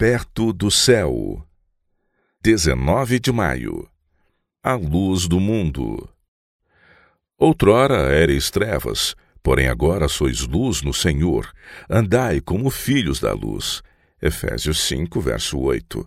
perto do céu. 19 de maio. A luz do mundo. Outrora éreis trevas, porém agora sois luz no Senhor. Andai como filhos da luz. Efésios 5, verso 8.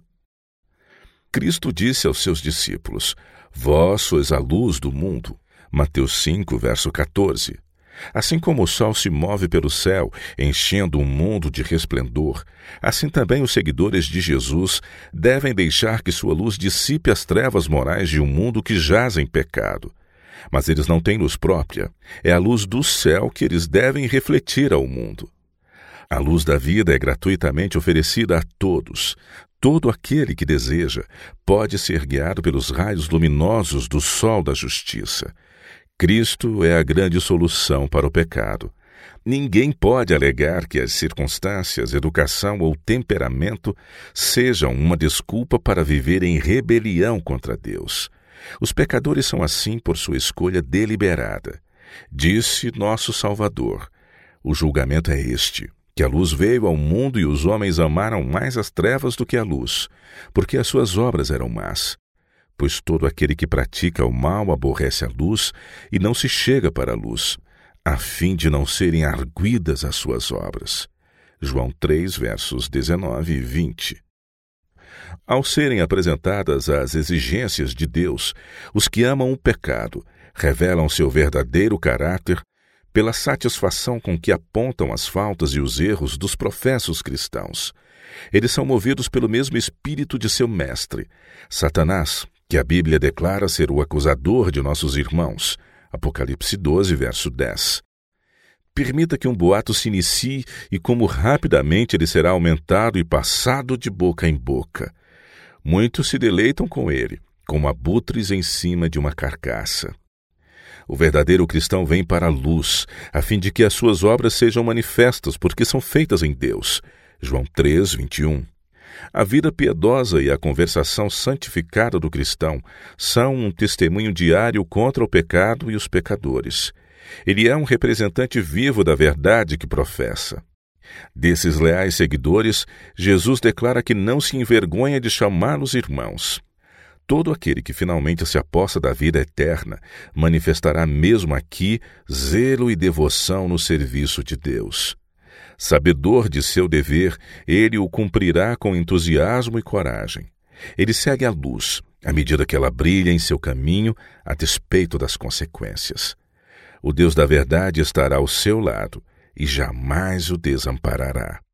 Cristo disse aos seus discípulos: Vós sois a luz do mundo. Mateus 5, verso 14. Assim como o sol se move pelo céu, enchendo o mundo de resplendor, assim também os seguidores de Jesus devem deixar que sua luz dissipe as trevas morais de um mundo que jaz em pecado. Mas eles não têm luz própria. É a luz do céu que eles devem refletir ao mundo. A luz da vida é gratuitamente oferecida a todos. Todo aquele que deseja pode ser guiado pelos raios luminosos do sol da justiça. Cristo é a grande solução para o pecado. Ninguém pode alegar que as circunstâncias, educação ou temperamento sejam uma desculpa para viver em rebelião contra Deus. Os pecadores são assim por sua escolha deliberada. Disse nosso Salvador: o julgamento é este, que a luz veio ao mundo e os homens amaram mais as trevas do que a luz, porque as suas obras eram más. Pois todo aquele que pratica o mal aborrece a luz e não se chega para a luz, a fim de não serem arguidas as suas obras. João 3, versos 19 e 20. Ao serem apresentadas as exigências de Deus, os que amam o pecado revelam seu verdadeiro caráter pela satisfação com que apontam as faltas e os erros dos professos cristãos. Eles são movidos pelo mesmo espírito de seu mestre, Satanás, que a Bíblia declara ser o acusador de nossos irmãos. Apocalipse 12, verso 10. Permita que um boato se inicie e como rapidamente ele será aumentado e passado de boca em boca. Muitos se deleitam com ele, como abutres em cima de uma carcaça. O verdadeiro cristão vem para a luz, a fim de que as suas obras sejam manifestas, porque são feitas em Deus. João 3, 21. A vida piedosa e a conversação santificada do cristão são um testemunho diário contra o pecado e os pecadores. Ele é um representante vivo da verdade que professa. Desses leais seguidores, Jesus declara que não se envergonha de chamá-los irmãos. Todo aquele que finalmente se apossa da vida eterna manifestará mesmo aqui zelo e devoção no serviço de Deus. Sabedor de seu dever, ele o cumprirá com entusiasmo e coragem. Ele segue a luz, à medida que ela brilha em seu caminho, a despeito das consequências. O Deus da verdade estará ao seu lado e jamais o desamparará.